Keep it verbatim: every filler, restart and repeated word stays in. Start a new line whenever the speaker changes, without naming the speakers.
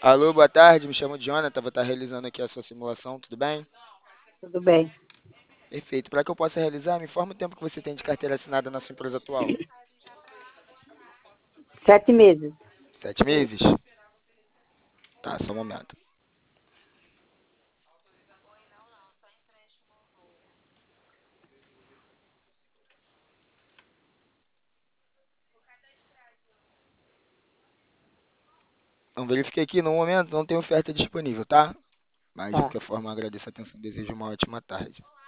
Alô, boa tarde, me chamo Jonathan, vou estar realizando aqui a sua simulação, tudo bem?
Tudo bem.
Perfeito. Para que eu possa realizar, me informe o tempo que você tem de carteira assinada na sua empresa atual.
Sete meses.
Sete meses? Tá, só um momento. Não verifiquei aqui, no momento não tem oferta disponível, tá? Mas de
Tá.
qualquer forma, eu agradeço a atenção e desejo uma ótima tarde.